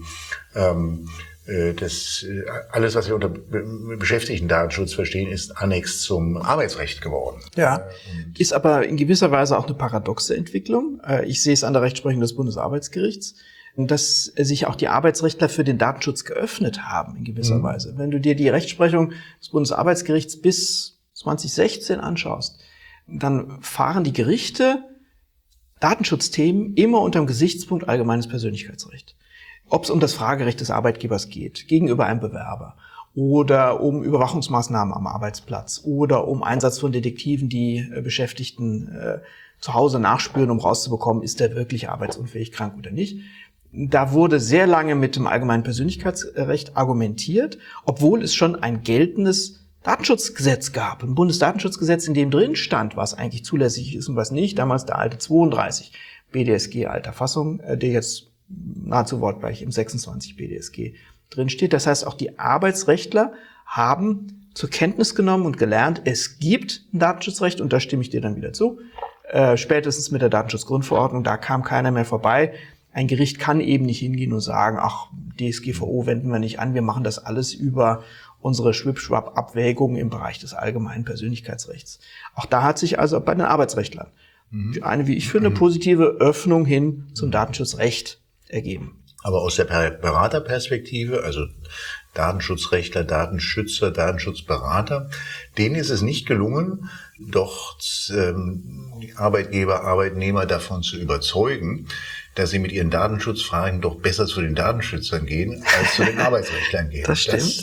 alles, was wir unter Beschäftigtendatenschutz verstehen, ist Annex zum Arbeitsrecht geworden. Ja, ist aber in gewisser Weise auch eine paradoxe Entwicklung. Ich sehe es an der Rechtsprechung des Bundesarbeitsgerichts, dass sich auch die Arbeitsrechtler für den Datenschutz geöffnet haben, in gewisser Weise. Wenn du dir die Rechtsprechung des Bundesarbeitsgerichts bis 2016 anschaust, dann fahren die Gerichte Datenschutzthemen immer unter dem Gesichtspunkt allgemeines Persönlichkeitsrecht. Ob es um das Fragerecht des Arbeitgebers geht, gegenüber einem Bewerber, oder um Überwachungsmaßnahmen am Arbeitsplatz, oder um Einsatz von Detektiven, die Beschäftigten zu Hause nachspüren, um rauszubekommen, ist der wirklich arbeitsunfähig, krank oder nicht. Da wurde sehr lange mit dem allgemeinen Persönlichkeitsrecht argumentiert, obwohl es schon ein geltendes Datenschutzgesetz gab, ein Bundesdatenschutzgesetz, in dem drin stand, was eigentlich zulässig ist und was nicht. Damals der alte 32 BDSG alter Fassung, der jetzt nahezu wortgleich im 26 BDSG drin steht. Das heißt, auch die Arbeitsrechtler haben zur Kenntnis genommen und gelernt, es gibt ein Datenschutzrecht, und da stimme ich dir dann wieder zu. Spätestens mit der Datenschutzgrundverordnung, da kam keiner mehr vorbei. Ein Gericht kann eben nicht hingehen und sagen, ach, DSGVO wenden wir nicht an, wir machen das alles über unsere Schwipp-Schwapp-Abwägungen im Bereich des allgemeinen Persönlichkeitsrechts. Auch da hat sich also bei den Arbeitsrechtlern eine, wie ich finde, positive Öffnung hin zum Datenschutzrecht ergeben. Aber aus der Beraterperspektive, also Datenschutzrechtler, Datenschützer, Datenschutzberater, denen ist es nicht gelungen, doch die Arbeitgeber, Arbeitnehmer davon zu überzeugen, dass sie mit ihren Datenschutzfragen doch besser zu den Datenschützern gehen, als zu den Arbeitsrechtlern gehen. Das stimmt.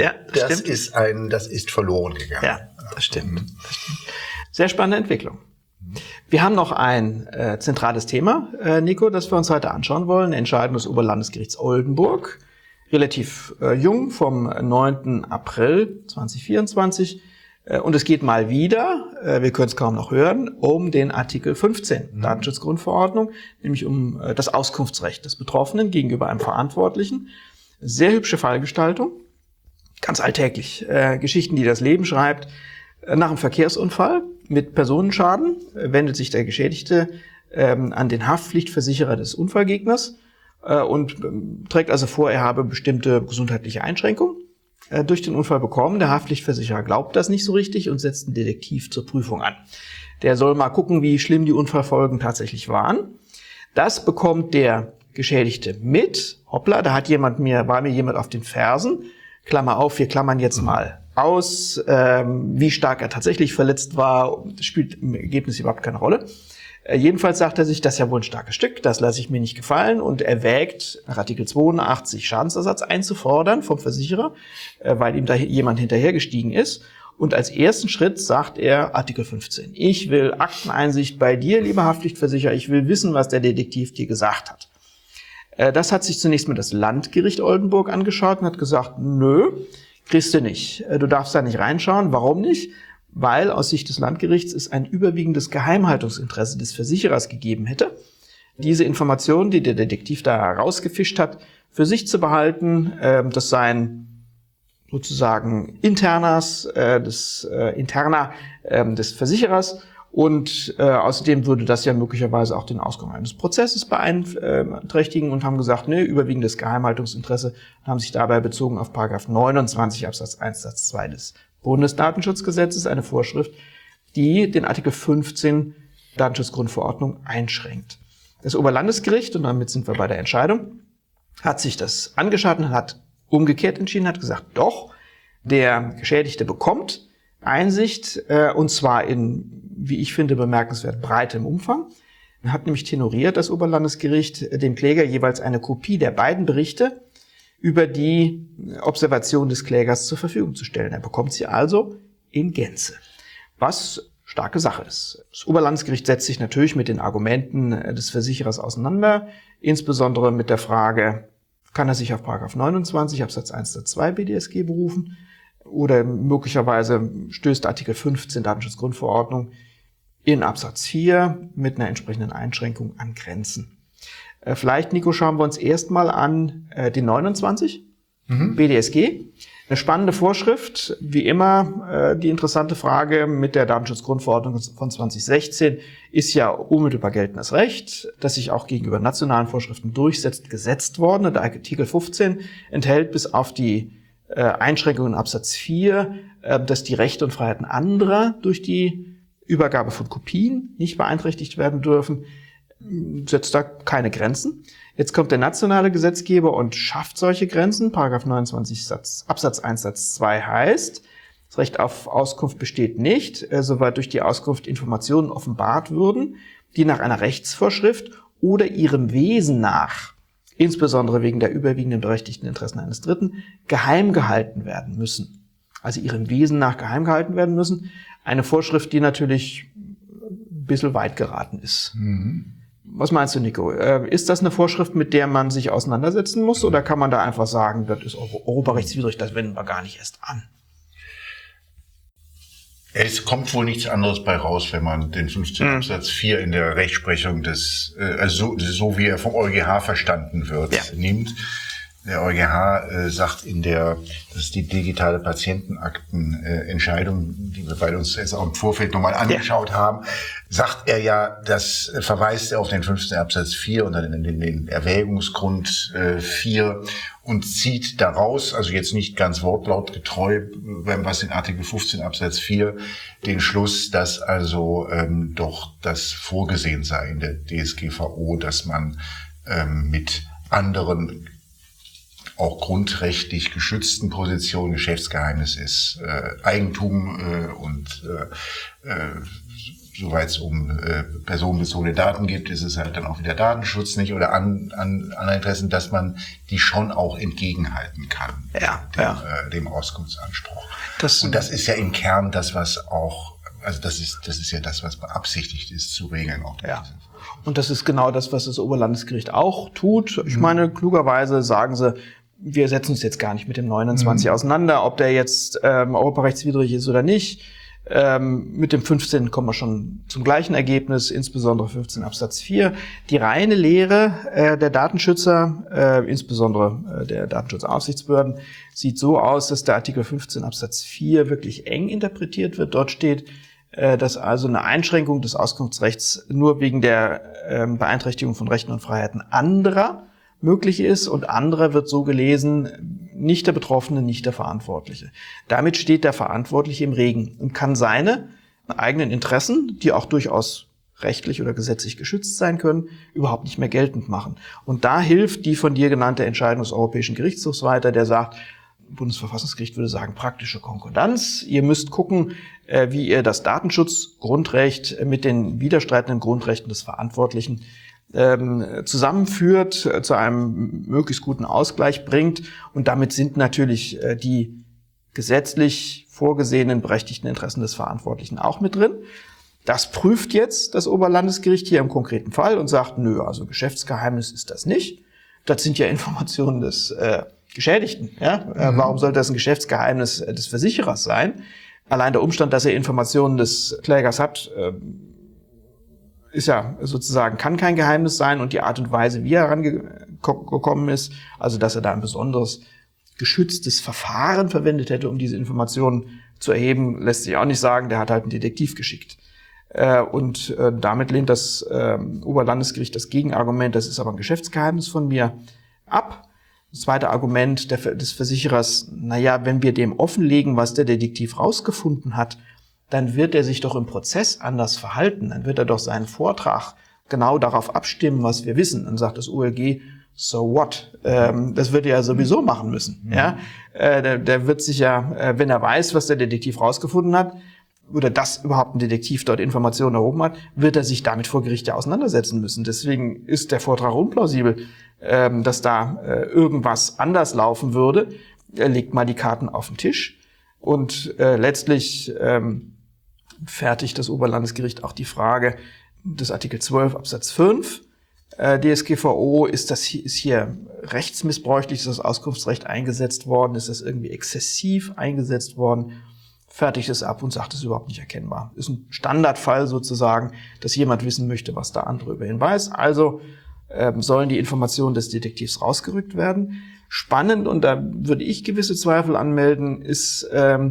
Das ist verloren gegangen. Ja, das stimmt. Sehr spannende Entwicklung. Wir haben noch ein zentrales Thema, Nico, das wir uns heute anschauen wollen. Entscheidung des Oberlandesgerichts Oldenburg. Relativ jung, vom 9. April 2024. Und es geht mal wieder, wir können es kaum noch hören, um den Artikel 15 Datenschutzgrundverordnung, nämlich um das Auskunftsrecht des Betroffenen gegenüber einem Verantwortlichen. Sehr hübsche Fallgestaltung, ganz alltäglich. Geschichten, die das Leben schreibt. Nach einem Verkehrsunfall mit Personenschaden wendet sich der Geschädigte an den Haftpflichtversicherer des Unfallgegners und trägt also vor, er habe bestimmte gesundheitliche Einschränkungen durch den Unfall bekommen. Der Haftpflichtversicherer glaubt das nicht so richtig und setzt einen Detektiv zur Prüfung an. Der soll mal gucken, wie schlimm die Unfallfolgen tatsächlich waren. Das bekommt der Geschädigte mit. Hoppla, da war mir jemand auf den Fersen. Klammer auf, wir klammern jetzt mal aus, wie stark er tatsächlich verletzt war. Das spielt im Ergebnis überhaupt keine Rolle. Jedenfalls sagt er sich, das ist ja wohl ein starkes Stück, das lasse ich mir nicht gefallen, und erwägt, nach Artikel 82 Schadensersatz einzufordern vom Versicherer, weil ihm da jemand hinterhergestiegen ist. Und als ersten Schritt sagt er Artikel 15. Ich will Akteneinsicht bei dir, lieber Haftpflichtversicherer, ich will wissen, was der Detektiv dir gesagt hat. Das hat sich zunächst mal das Landgericht Oldenburg angeschaut und hat gesagt, nö, kriegst du nicht. Du darfst da nicht reinschauen. Warum nicht? Weil aus Sicht des Landgerichts es ein überwiegendes Geheimhaltungsinteresse des Versicherers gegeben hätte, diese Informationen, die der Detektiv da herausgefischt hat, für sich zu behalten. Das seien sozusagen Interna des Versicherers, Und außerdem würde das ja möglicherweise auch den Ausgang eines Prozesses beeinträchtigen und haben gesagt, ne, überwiegendes Geheimhaltungsinteresse, haben sich dabei bezogen auf § 29 Absatz 1 Satz 2 des Bundesdatenschutzgesetzes, eine Vorschrift, die den Artikel 15 Datenschutzgrundverordnung einschränkt. Das Oberlandesgericht, und damit sind wir bei der Entscheidung, hat sich das angeschaut und hat umgekehrt entschieden, hat gesagt, doch, der Geschädigte bekommt Einsicht, und zwar in, wie ich finde, bemerkenswert breitem Umfang. Er hat nämlich tenoriert, das Oberlandesgericht, dem Kläger jeweils eine Kopie der beiden Berichte über die Observation des Klägers zur Verfügung zu stellen. Er bekommt sie also in Gänze, was starke Sache ist. Das Oberlandesgericht setzt sich natürlich mit den Argumenten des Versicherers auseinander, insbesondere mit der Frage, kann er sich auf § 29 Absatz 1 Satz 2 BDSG berufen oder möglicherweise stößt Artikel 15 Datenschutzgrundverordnung in Absatz 4 mit einer entsprechenden Einschränkung an Grenzen. Vielleicht, Nico, schauen wir uns erstmal an den 29 BDSG. Eine spannende Vorschrift, wie immer. Die interessante Frage mit der Datenschutzgrundverordnung von 2016 ist ja unmittelbar geltendes Recht, das sich auch gegenüber nationalen Vorschriften durchsetzt, gesetzt worden. Der Artikel 15 enthält bis auf die Einschränkung in Absatz 4, dass die Rechte und Freiheiten anderer durch die Übergabe von Kopien nicht beeinträchtigt werden dürfen, setzt da keine Grenzen. Jetzt kommt der nationale Gesetzgeber und schafft solche Grenzen. § 29 Absatz 1 Satz 2 heißt, das Recht auf Auskunft besteht nicht, soweit durch die Auskunft Informationen offenbart würden, die nach einer Rechtsvorschrift oder ihrem Wesen nach, insbesondere wegen der überwiegenden berechtigten Interessen eines Dritten, geheim gehalten werden müssen. Also ihrem Wesen nach geheim gehalten werden müssen. Eine Vorschrift, die natürlich ein bisschen weit geraten ist. Was meinst du, Nico? Ist das eine Vorschrift, mit der man sich auseinandersetzen muss, oder kann man da einfach sagen, das ist europarechtswidrig, das wenden wir gar nicht erst an? Es kommt wohl nichts anderes bei raus, wenn man den 15 Absatz 4 in der Rechtsprechung also so wie er vom EuGH verstanden wird, nimmt. Der EuGH sagt das ist die digitale Patientenaktenentscheidung, die wir beide uns jetzt auch im Vorfeld nochmal angeschaut haben, sagt er ja, das verweist er auf den 15 Absatz 4 und dann in den Erwägungsgrund 4 und zieht daraus, also jetzt nicht ganz wortlautgetreu, was in Artikel 15 Absatz 4, den Schluss, dass also doch das vorgesehen sei in der DSGVO, dass man mit anderen auch grundrechtlich geschützten Positionen, Geschäftsgeheimnis ist Eigentum und soweit es um personenbezogene Daten geht, ist es halt dann auch wieder Datenschutz nicht oder an Interessen, dass man die schon auch entgegenhalten kann, dem Auskunftsanspruch. Und das ist ja im Kern das, was auch, also das ist ja das, was beabsichtigt ist zu regeln. Auch und das ist genau das, was das Oberlandesgericht auch tut. Ich meine, klugerweise sagen sie, wir setzen uns jetzt gar nicht mit dem 29 auseinander, ob der jetzt europarechtswidrig ist oder nicht. Mit dem 15 kommen wir schon zum gleichen Ergebnis, insbesondere 15 Absatz 4. Die reine Lehre der Datenschützer, insbesondere der Datenschutzaufsichtsbehörden, sieht so aus, dass der Artikel 15 Absatz 4 wirklich eng interpretiert wird. Dort steht, dass also eine Einschränkung des Auskunftsrechts nur wegen der Beeinträchtigung von Rechten und Freiheiten anderer möglich ist, und anderer wird so gelesen, nicht der Betroffene, nicht der Verantwortliche. Damit steht der Verantwortliche im Regen und kann seine eigenen Interessen, die auch durchaus rechtlich oder gesetzlich geschützt sein können, überhaupt nicht mehr geltend machen. Und da hilft die von dir genannte Entscheidung des Europäischen Gerichtshofs weiter, der sagt, Bundesverfassungsgericht würde sagen, praktische Konkordanz. Ihr müsst gucken, wie ihr das Datenschutzgrundrecht mit den widerstreitenden Grundrechten des Verantwortlichen zusammenführt, zu einem möglichst guten Ausgleich bringt. Und damit sind natürlich die gesetzlich vorgesehenen berechtigten Interessen des Verantwortlichen auch mit drin. Das prüft jetzt das Oberlandesgericht hier im konkreten Fall und sagt, nö, also Geschäftsgeheimnis ist das nicht. Das sind ja Informationen des Geschädigten. Ja? Warum sollte das ein Geschäftsgeheimnis des Versicherers sein? Allein der Umstand, dass er Informationen des Klägers hat, ist ja sozusagen, kann kein Geheimnis sein, und die Art und Weise, wie er herangekommen ist, also dass er da ein besonderes geschütztes Verfahren verwendet hätte, um diese Informationen zu erheben, lässt sich auch nicht sagen. Der hat halt einen Detektiv geschickt. Und damit lehnt das Oberlandesgericht das Gegenargument, das ist aber ein Geschäftsgeheimnis von mir, ab. Das zweite Argument des Versicherers, wenn wir dem offenlegen, was der Detektiv rausgefunden hat, dann wird er sich doch im Prozess anders verhalten. Dann wird er doch seinen Vortrag genau darauf abstimmen, was wir wissen. Dann sagt das OLG, so what? Das wird er ja sowieso machen müssen. Mhm. Ja? Der wird sich ja, wenn er weiß, was der Detektiv rausgefunden hat, oder dass überhaupt ein Detektiv dort Informationen erhoben hat, wird er sich damit vor Gericht ja auseinandersetzen müssen. Deswegen ist der Vortrag unplausibel, dass da irgendwas anders laufen würde. Er legt mal die Karten auf den Tisch. Und letztlich fertigt das Oberlandesgericht auch die Frage des Artikel 12 Absatz 5 DSGVO, ist hier rechtsmissbräuchlich, ist das Auskunftsrecht eingesetzt worden, ist das irgendwie exzessiv eingesetzt worden, fertigt es ab und sagt, es ist überhaupt nicht erkennbar. Ist ein Standardfall sozusagen, dass jemand wissen möchte, was der andere über ihn weiß. Also sollen die Informationen des Detektivs rausgerückt werden. Spannend, und da würde ich gewisse Zweifel anmelden, ist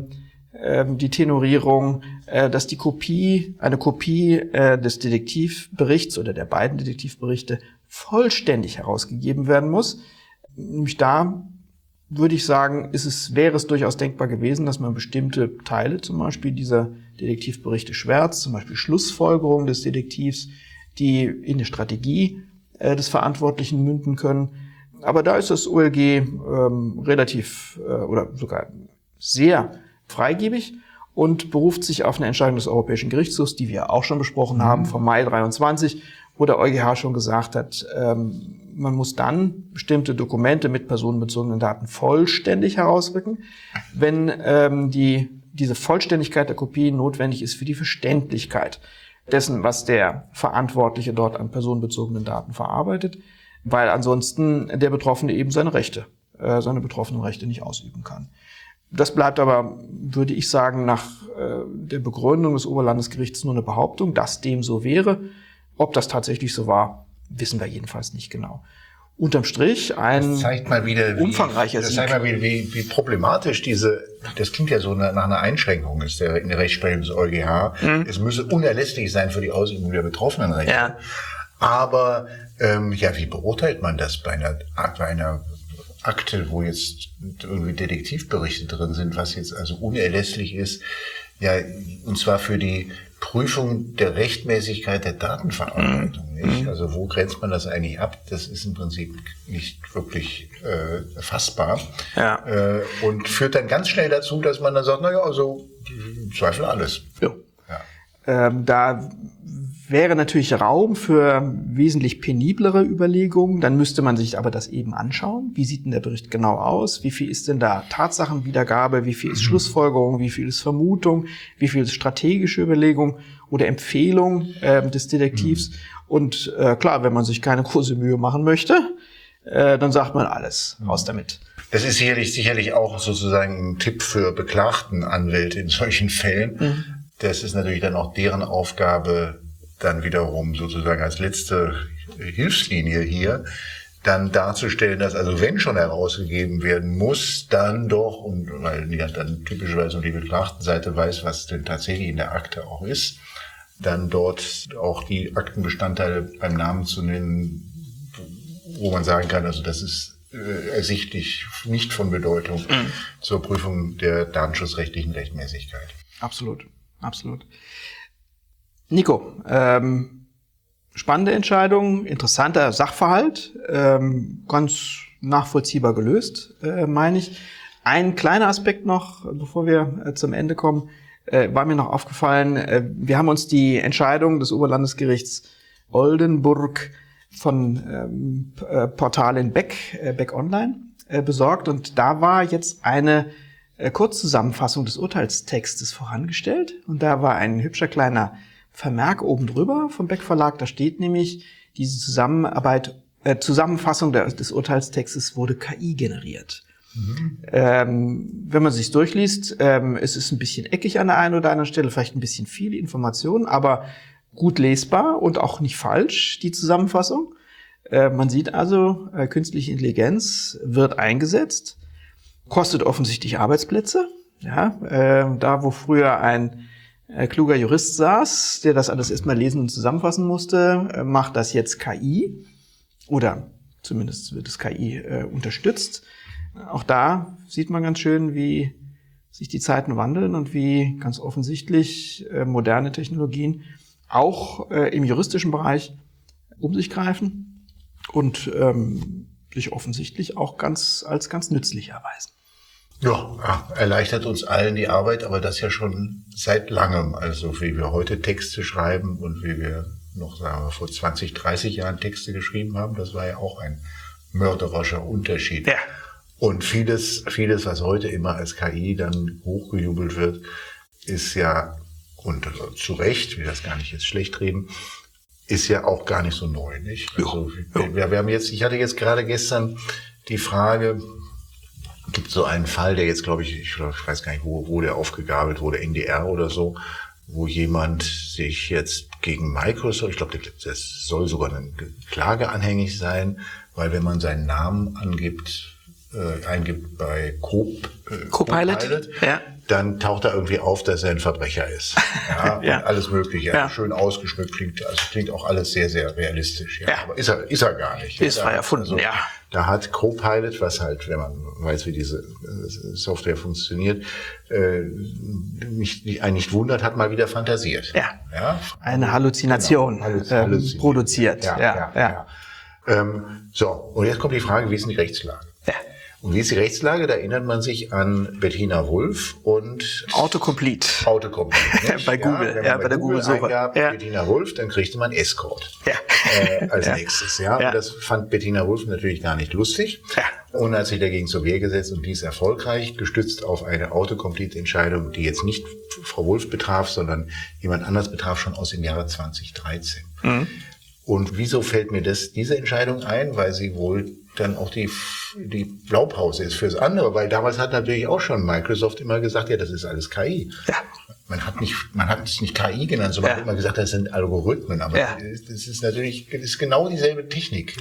die Tenorierung, dass eine Kopie des Detektivberichts oder der beiden Detektivberichte vollständig herausgegeben werden muss. Nämlich da würde ich sagen, wäre es durchaus denkbar gewesen, dass man bestimmte Teile, zum Beispiel dieser Detektivberichte Schwärz, zum Beispiel Schlussfolgerungen des Detektivs, die in der Strategie des Verantwortlichen münden können. Aber da ist das OLG relativ oder sogar sehr freigebig und beruft sich auf eine Entscheidung des Europäischen Gerichtshofs, die wir auch schon besprochen haben, vom Mai 23, wo der EuGH schon gesagt hat, man muss dann bestimmte Dokumente mit personenbezogenen Daten vollständig herausrücken, wenn diese Vollständigkeit der Kopie notwendig ist für die Verständlichkeit dessen, was der Verantwortliche dort an personenbezogenen Daten verarbeitet, weil ansonsten der Betroffene eben seine betroffenen Rechte nicht ausüben kann. Das bleibt aber, würde ich sagen, nach der Begründung des Oberlandesgerichts nur eine Behauptung, dass dem so wäre. Ob das tatsächlich so war, wissen wir jedenfalls nicht genau. Unterm Strich das zeigt mal wieder, umfangreicher Sieg. Das zeigt mal wieder, wie problematisch das klingt ja so nach einer Einschränkung ist in der Rechtsprechung des EuGH. Es müsse unerlässlich sein für die Ausübung der betroffenen Rechte. Ja. Aber wie beurteilt man das bei einer Akte, wo jetzt irgendwie Detektivberichte drin sind, was jetzt also unerlässlich ist, ja, und zwar für die Prüfung der Rechtmäßigkeit der Datenverarbeitung, nicht? Also wo grenzt man das eigentlich ab? Das ist im Prinzip nicht wirklich fassbar. Ja. Und führt dann ganz schnell dazu, dass man dann sagt, also im Zweifel alles. Ja. Ja. Da wäre natürlich Raum für wesentlich peniblere Überlegungen. Dann müsste man sich aber das eben anschauen. Wie sieht denn der Bericht genau aus? Wie viel ist denn da Tatsachenwiedergabe? Wie viel ist Schlussfolgerung? Wie viel ist Vermutung? Wie viel ist strategische Überlegung oder Empfehlung des Detektivs? Und klar, wenn man sich keine große Mühe machen möchte, dann sagt man alles. Raus damit. Das ist sicherlich auch sozusagen ein Tipp für beklagten Anwälte in solchen Fällen. Das ist natürlich dann auch deren Aufgabe, dann wiederum sozusagen als letzte Hilfslinie hier, dann darzustellen, dass also wenn schon herausgegeben werden muss, dann doch, und weil ja dann typischerweise nur die Beklagtenseite weiß, was denn tatsächlich in der Akte auch ist, dann dort auch die Aktenbestandteile beim Namen zu nennen, wo man sagen kann, also das ist ersichtlich nicht von Bedeutung zur Prüfung der datenschutzrechtlichen Rechtmäßigkeit. Absolut. Nico, spannende Entscheidung, interessanter Sachverhalt, ganz nachvollziehbar gelöst, meine ich. Ein kleiner Aspekt noch, bevor wir zum Ende kommen, war mir noch aufgefallen. Wir haben uns die Entscheidung des Oberlandesgerichts Oldenburg von Portalen Beck Online besorgt, und da war jetzt eine Kurzzusammenfassung des Urteilstextes vorangestellt, und da war ein hübscher kleiner Vermerk oben drüber vom Beck Verlag. Da steht nämlich, diese Zusammenfassung des Urteilstextes wurde KI generiert. Wenn man sich durchliest, es ist ein bisschen eckig an der einen oder anderen Stelle, vielleicht ein bisschen viel Information, aber gut lesbar und auch nicht falsch, die Zusammenfassung. Man sieht also, künstliche Intelligenz wird eingesetzt, kostet offensichtlich Arbeitsplätze. Ja, da wo früher ein kluger Jurist saß, der das alles erstmal lesen und zusammenfassen musste, macht das jetzt KI oder zumindest wird es KI unterstützt. Auch da sieht man ganz schön, wie sich die Zeiten wandeln und wie ganz offensichtlich moderne Technologien auch im juristischen Bereich um sich greifen und sich offensichtlich auch als ganz nützlich erweisen. Ja, erleichtert uns allen die Arbeit, aber das ja schon seit langem. Also wie wir heute Texte schreiben und wie wir noch, sagen wir, vor 20, 30 Jahren Texte geschrieben haben, das war ja auch ein mörderischer Unterschied. Ja. Und vieles, was heute immer als KI dann hochgejubelt wird, ist ja, und zu Recht, will das gar nicht jetzt schlecht reden, ist ja auch gar nicht so neu, nicht? Also wir haben jetzt, ich hatte jetzt gerade gestern die Frage, gibt so einen Fall, der jetzt, glaube ich weiß gar nicht, wo der aufgegabelt wurde, NDR oder so, wo jemand sich jetzt gegen Microsoft, ich glaube, das soll sogar eine Klage anhängig sein, weil wenn man seinen Namen eingibt bei Copilot, ja, dann taucht da irgendwie auf, dass er ein Verbrecher ist. Ja, ja. Alles Mögliche. Ja. Schön ausgeschmückt klingt auch alles sehr, sehr realistisch. Ja. Ja. Aber ist er gar nicht. Ist frei erfunden, ja. Da hat Copilot, was halt, wenn man weiß, wie diese Software funktioniert, einen nicht wundert, hat mal wieder fantasiert. Ja. Ja? Eine Halluzination, produziert. Ja. So, und jetzt kommt die Frage, wie ist denn die Rechtslage? Ja. Und wie ist die Rechtslage? Da erinnert man sich an Bettina Wulff und Autocomplete. Nicht? Bei Google, wenn man bei der Google-Suche. Eingab, Bettina Wulff, dann kriegte man Escort als nächstes. Ja? Und das fand Bettina Wulff natürlich gar nicht lustig. Ja. Und hat sich dagegen zur Wehr gesetzt und dies erfolgreich, gestützt auf eine Autocomplete-Entscheidung, die jetzt nicht Frau Wulff betraf, sondern jemand anders betraf, schon aus dem Jahre 2013. Mhm. Und wieso fällt mir diese Entscheidung ein? Weil sie wohl dann auch die Blaupause ist fürs andere, weil damals hat natürlich auch schon Microsoft immer gesagt, ja, das ist alles KI. Ja. Man hat es nicht KI genannt, sondern hat immer gesagt, das sind Algorithmen. Aber das ist natürlich, das ist genau dieselbe Technik,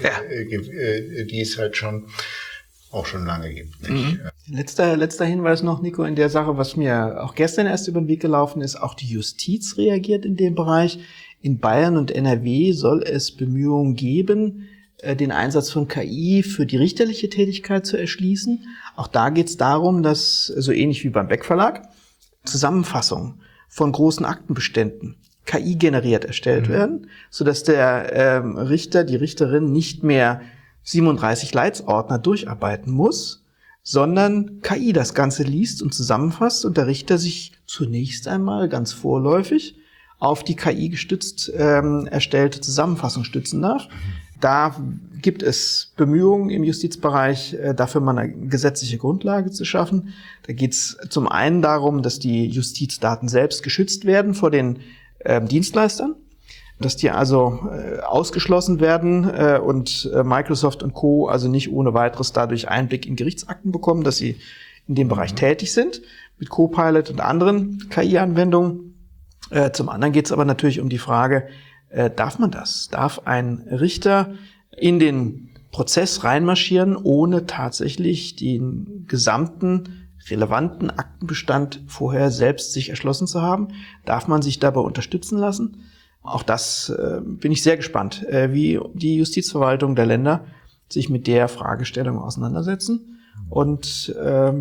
die es halt auch schon lange gibt. Nicht? Mhm. Letzter Hinweis noch, Nico, in der Sache, was mir auch gestern erst über den Weg gelaufen ist, auch die Justiz reagiert in dem Bereich. In Bayern und NRW soll es Bemühungen geben, den Einsatz von KI für die richterliche Tätigkeit zu erschließen. Auch da geht es darum, dass, so ähnlich wie beim Beck Verlag, Zusammenfassungen von großen Aktenbeständen KI-generiert erstellt werden, sodass der Richter, die Richterin nicht mehr 37 Leitsordner durcharbeiten muss, sondern KI das Ganze liest und zusammenfasst und der Richter sich zunächst einmal ganz vorläufig auf die KI gestützt erstellte Zusammenfassung stützen darf. Da gibt es Bemühungen im Justizbereich, dafür mal eine gesetzliche Grundlage zu schaffen. Da geht es zum einen darum, dass die Justizdaten selbst geschützt werden vor den Dienstleistern, dass die also ausgeschlossen werden und Microsoft und Co. also nicht ohne weiteres dadurch Einblick in Gerichtsakten bekommen, dass sie in dem Bereich tätig sind, mit Copilot und anderen KI-Anwendungen. Zum anderen geht es aber natürlich um die Frage, darf man das? Darf ein Richter in den Prozess reinmarschieren, ohne tatsächlich den gesamten relevanten Aktenbestand vorher selbst sich erschlossen zu haben? Darf man sich dabei unterstützen lassen? Auch das bin ich sehr gespannt, wie die Justizverwaltung der Länder sich mit der Fragestellung auseinandersetzen und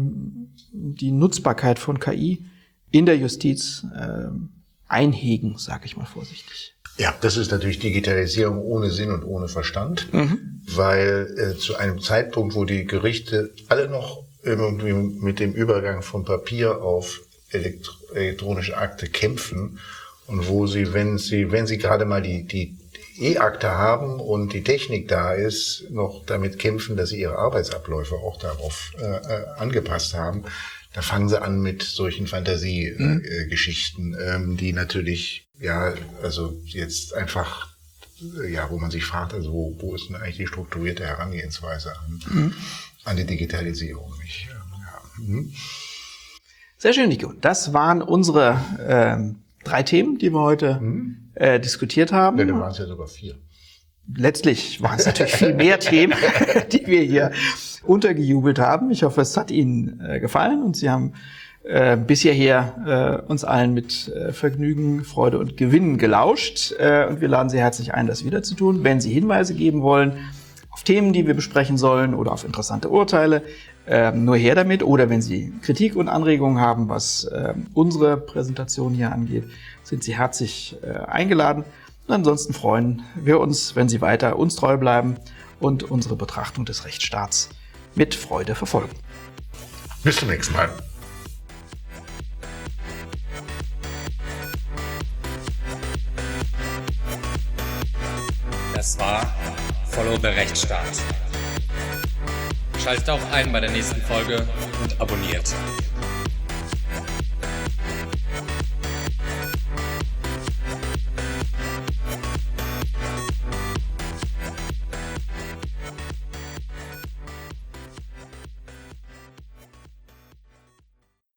die Nutzbarkeit von KI in der Justiz einhegen, sage ich mal vorsichtig. Ja, das ist natürlich Digitalisierung ohne Sinn und ohne Verstand, weil zu einem Zeitpunkt, wo die Gerichte alle noch irgendwie mit dem Übergang von Papier auf elektronische Akte kämpfen und wo sie, wenn sie gerade mal die E-Akte haben und die Technik da ist, noch damit kämpfen, dass sie ihre Arbeitsabläufe auch darauf angepasst haben, da fangen sie an mit solchen Fantasiegeschichten, die natürlich, ja, also jetzt einfach, ja, wo man sich fragt, also wo ist denn eigentlich die strukturierte Herangehensweise an die Digitalisierung? Sehr schön, Nico. Das waren unsere 3 Themen, die wir heute diskutiert haben. Ja, dann waren es ja sogar 4. Letztlich waren es natürlich viel mehr Themen, die wir hier untergejubelt haben. Ich hoffe, es hat Ihnen gefallen und Sie haben bis hierher uns allen mit Vergnügen, Freude und Gewinn gelauscht. Und wir laden Sie herzlich ein, das wieder zu tun. Wenn Sie Hinweise geben wollen auf Themen, die wir besprechen sollen oder auf interessante Urteile, nur her damit. Oder wenn Sie Kritik und Anregungen haben, was unsere Präsentation hier angeht, sind Sie herzlich eingeladen. Und ansonsten freuen wir uns, wenn Sie weiter uns treu bleiben und unsere Betrachtung des Rechtsstaats mit Freude verfolgen. Bis zum nächsten Mal. Das war Follow the Rechtsstaat. Schaltet auch ein bei der nächsten Folge und abonniert.